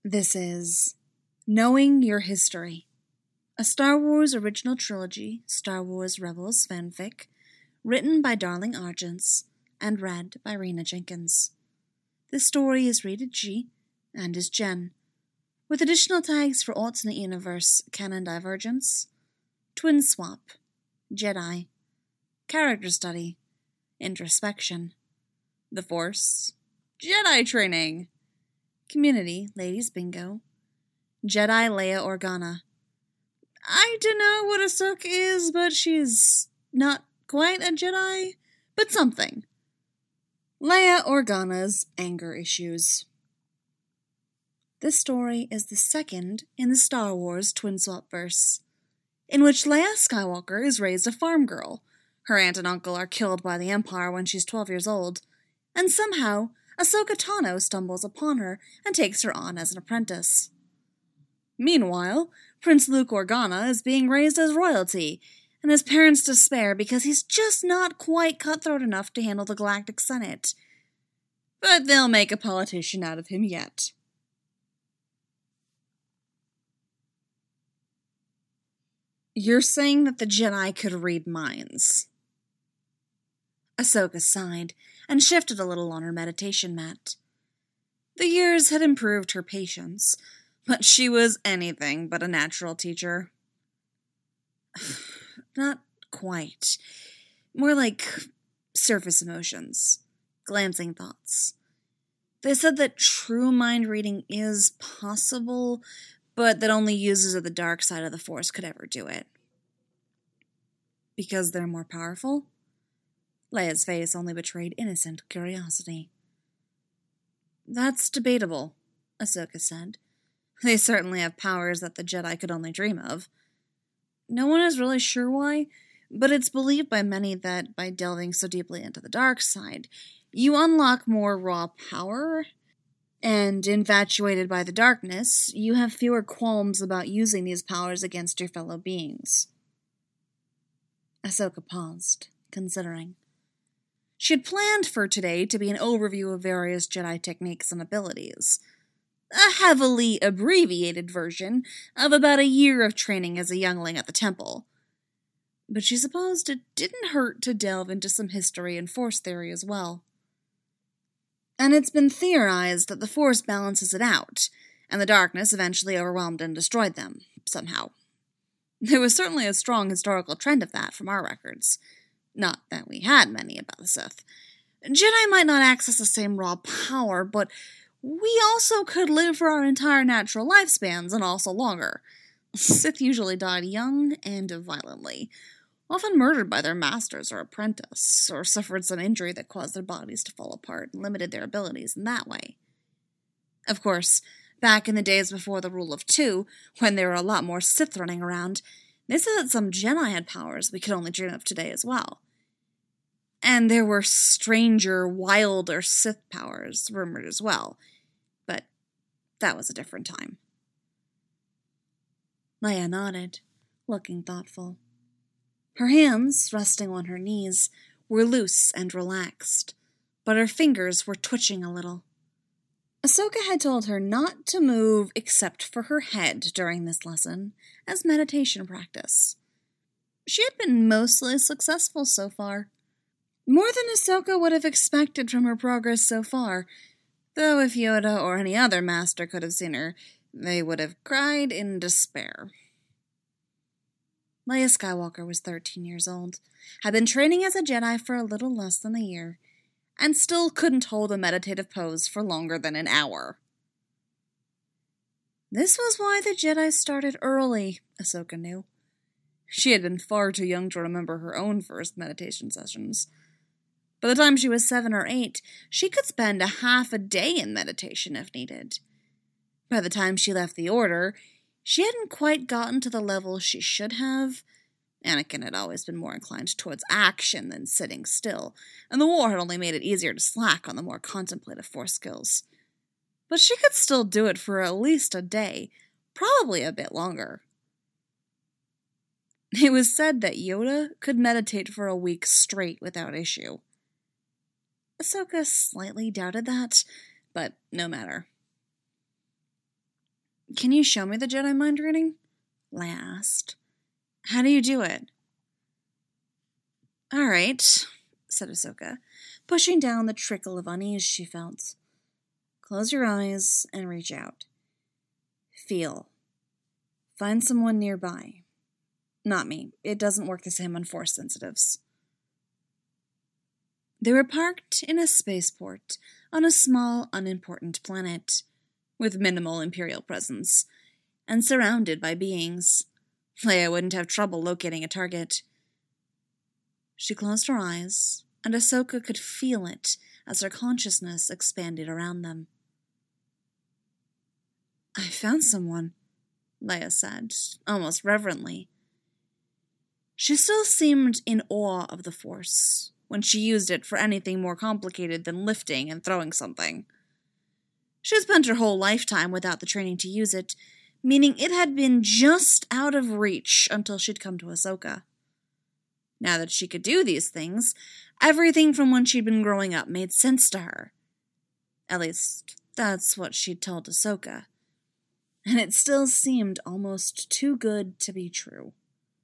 This is Knowing Your History, a Star Wars original trilogy, Star Wars Rebels fanfic, written by Darling Argents and read by Rena Jenkins. This story is rated G and is Gen, with additional tags for alternate universe, canon divergence, twin swap, Jedi, character study, introspection, the Force, Jedi training, community, ladies bingo, Jedi Leia Organa. I don't know what Ahsoka is, but she's not quite a Jedi, but something. Leia Organa's anger issues. This story is the second in the Star Wars twin swap verse, in which Leia Skywalker is raised a farm girl. Her aunt and uncle are killed by the Empire when she's 12 years old, and somehow Ahsoka Tano stumbles upon her and takes her on as an apprentice. Meanwhile, Prince Luke Organa is being raised as royalty, and his parents despair because he's just not quite cutthroat enough to handle the Galactic Senate. But they'll make a politician out of him yet. You're saying that the Jedi could read minds? Ahsoka sighed and shifted a little on her meditation mat. The years had improved her patience, but she was anything but a natural teacher. Not quite. More like surface emotions, glancing thoughts. They said that true mind reading is possible, but that only users of the dark side of the Force could ever do it. Because they're more powerful? Leia's face only betrayed innocent curiosity. That's debatable, Ahsoka said. They certainly have powers that the Jedi could only dream of. No one is really sure why, but it's believed by many that by delving so deeply into the dark side, you unlock more raw power, and infatuated by the darkness, you have fewer qualms about using these powers against your fellow beings. Ahsoka paused, considering. She had planned for today to be an overview of various Jedi techniques and abilities. A heavily abbreviated version of about a year of training as a youngling at the temple. But she supposed it didn't hurt to delve into some history and Force theory as well. And it's been theorized that the Force balances it out, and the darkness eventually overwhelmed and destroyed them, somehow. There was certainly a strong historical trend of that from our records. Not that we had many about the Sith. Jedi might not access the same raw power, but we also could live for our entire natural lifespans and also longer. Sith usually died young and violently, often murdered by their masters or apprentice, or suffered some injury that caused their bodies to fall apart and limited their abilities in that way. Of course, back in the days before the Rule of Two, when there were a lot more Sith running around, they said that some Jedi had powers we could only dream of today as well. And there were stranger, wilder Sith powers rumored as well, but that was a different time. Leia nodded, looking thoughtful. Her hands, resting on her knees, were loose and relaxed, but her fingers were twitching a little. Ahsoka had told her not to move except for her head during this lesson, as meditation practice. She had been mostly successful so far. More than Ahsoka would have expected from her progress so far, though if Yoda or any other master could have seen her, they would have cried in despair. Leia Skywalker was 13 years old, had been training as a Jedi for a little less than a year, and still couldn't hold a meditative pose for longer than an hour. This was why the Jedi started early, Ahsoka knew. She had been far too young to remember her own first meditation sessions. By the time she was 7 or 8, she could spend a half a day in meditation if needed. By the time she left the Order, she hadn't quite gotten to the level she should have. Anakin had always been more inclined towards action than sitting still, and the war had only made it easier to slack on the more contemplative Force skills. But she could still do it for at least a day, probably a bit longer. It was said that Yoda could meditate for a week straight without issue. Ahsoka slightly doubted that, but no matter. Can you show me the Jedi mind reading? Leia asked. How do you do it? All right, said Ahsoka, pushing down the trickle of unease she felt. Close your eyes and reach out. Feel. Find someone nearby. Not me. It doesn't work the same on Force sensitives. They were parked in a spaceport on a small, unimportant planet, with minimal Imperial presence, and surrounded by beings. Leia wouldn't have trouble locating a target. She closed her eyes, and Ahsoka could feel it as her consciousness expanded around them. I found someone, Leia said, almost reverently. She still seemed in awe of the Force when she used it for anything more complicated than lifting and throwing something. She had spent her whole lifetime without the training to use it, meaning it had been just out of reach until she'd come to Ahsoka. Now that she could do these things, everything from when she'd been growing up made sense to her. At least, that's what she'd told Ahsoka. And it still seemed almost too good to be true.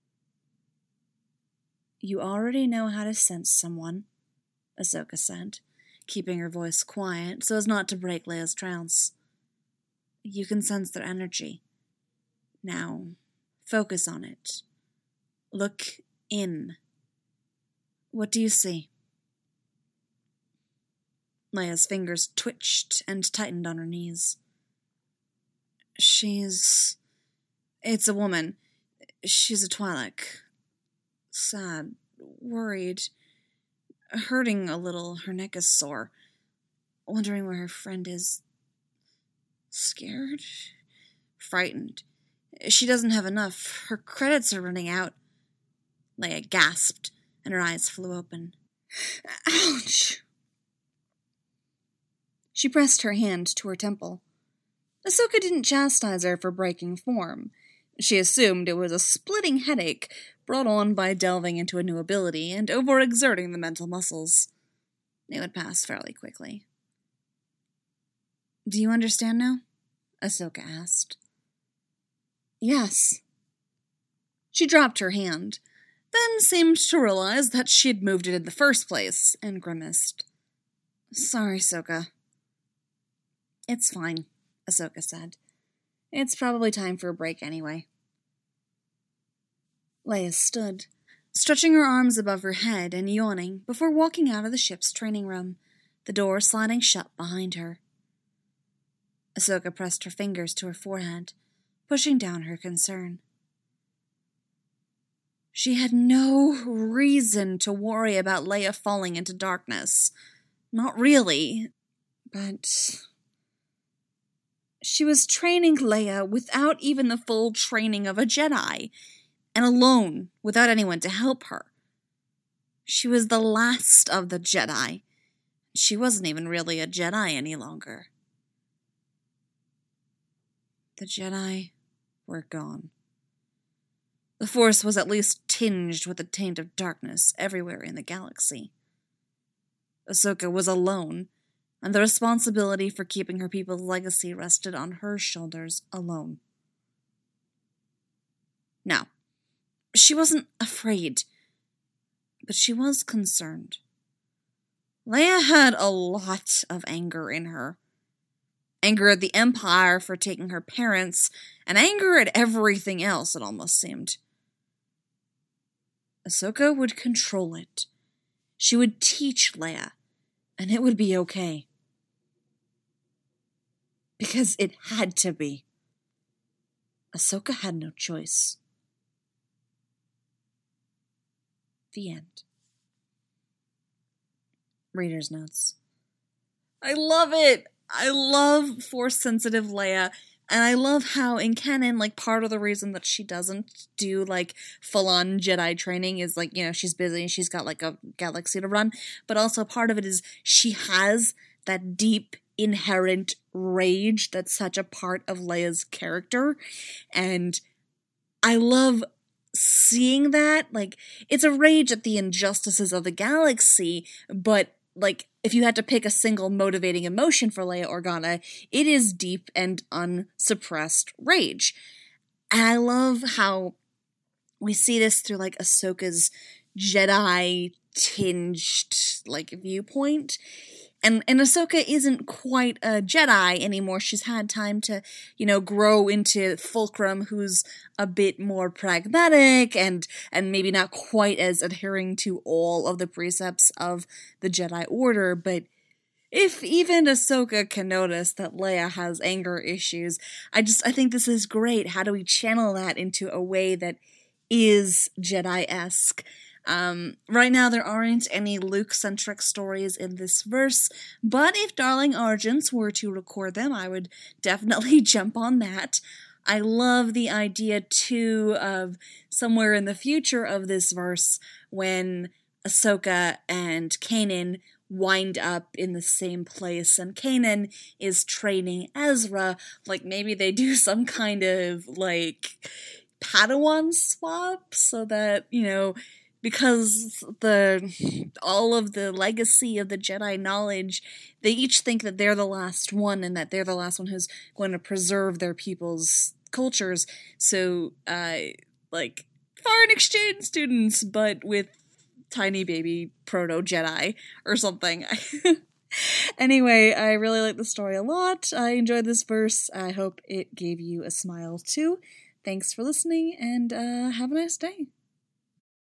You already know how to sense someone, Ahsoka said, keeping her voice quiet so as not to break Leia's trance. You can sense their energy. Now, focus on it. Look in. What do you see? Leia's fingers twitched and tightened on her knees. It's a woman. She's a Twi'lek. Sad, worried, hurting a little. Her neck is sore. Wondering where her friend is. Scared? Frightened. She doesn't have enough. Her credits are running out. Leia gasped, and her eyes flew open. Ouch! She pressed her hand to her temple. Ahsoka didn't chastise her for breaking form. She assumed it was a splitting headache brought on by delving into a new ability and overexerting the mental muscles. It would pass fairly quickly. Do you understand now? Ahsoka asked. Yes. She dropped her hand, then seemed to realize that she'd moved it in the first place, and grimaced. Sorry, Ahsoka. It's fine, Ahsoka said. It's probably time for a break anyway. Leia stood, stretching her arms above her head and yawning before walking out of the ship's training room, the door sliding shut behind her. Ahsoka pressed her fingers to her forehead, pushing down her concern. She had no reason to worry about Leia falling into darkness. Not really, but she was training Leia without even the full training of a Jedi, and alone, without anyone to help her. She was the last of the Jedi. She wasn't even really a Jedi any longer. The Jedi were gone. The Force was at least tinged with a taint of darkness everywhere in the galaxy. Ahsoka was alone, and the responsibility for keeping her people's legacy rested on her shoulders alone. Now, she wasn't afraid, but she was concerned. Leia had a lot of anger in her. Anger at the Empire for taking her parents, and anger at everything else, it almost seemed. Ahsoka would control it. She would teach Leia, and it would be okay. Because it had to be. Ahsoka had no choice. The end. Reader's notes. I love it! I love Force-sensitive Leia, and I love how in canon, part of the reason that she doesn't do, full-on Jedi training is, she's busy and she's got, a galaxy to run, but also part of it is she has that deep, inherent rage that's such a part of Leia's character, and I love seeing that. It's a rage at the injustices of the galaxy, but like, if you had to pick a single motivating emotion for Leia Organa, it is deep and unsuppressed rage. And I love how we see this through, like, Ahsoka's Jedi-tinged, like, viewpoint. And Ahsoka isn't quite a Jedi anymore. She's had time to, grow into Fulcrum, who's a bit more pragmatic and maybe not quite as adhering to all of the precepts of the Jedi Order. But if even Ahsoka can notice that Leia has anger issues, I think this is great. How do we channel that into a way that is Jedi-esque? Right now there aren't any Luke-centric stories in this verse, but if Darling Argents were to record them, I would definitely jump on that. I love the idea, too, of somewhere in the future of this verse when Ahsoka and Kanan wind up in the same place, and Kanan is training Ezra. Like, maybe they do some kind of, like, Padawan swap so that, because all of the legacy of the Jedi knowledge, they each think that they're the last one and that they're the last one who's going to preserve their people's cultures. So, like, foreign exchange students, but with tiny baby proto-Jedi or something. Anyway, I really like the story a lot. I enjoyed this verse. I hope it gave you a smile too. Thanks for listening, and have a nice day.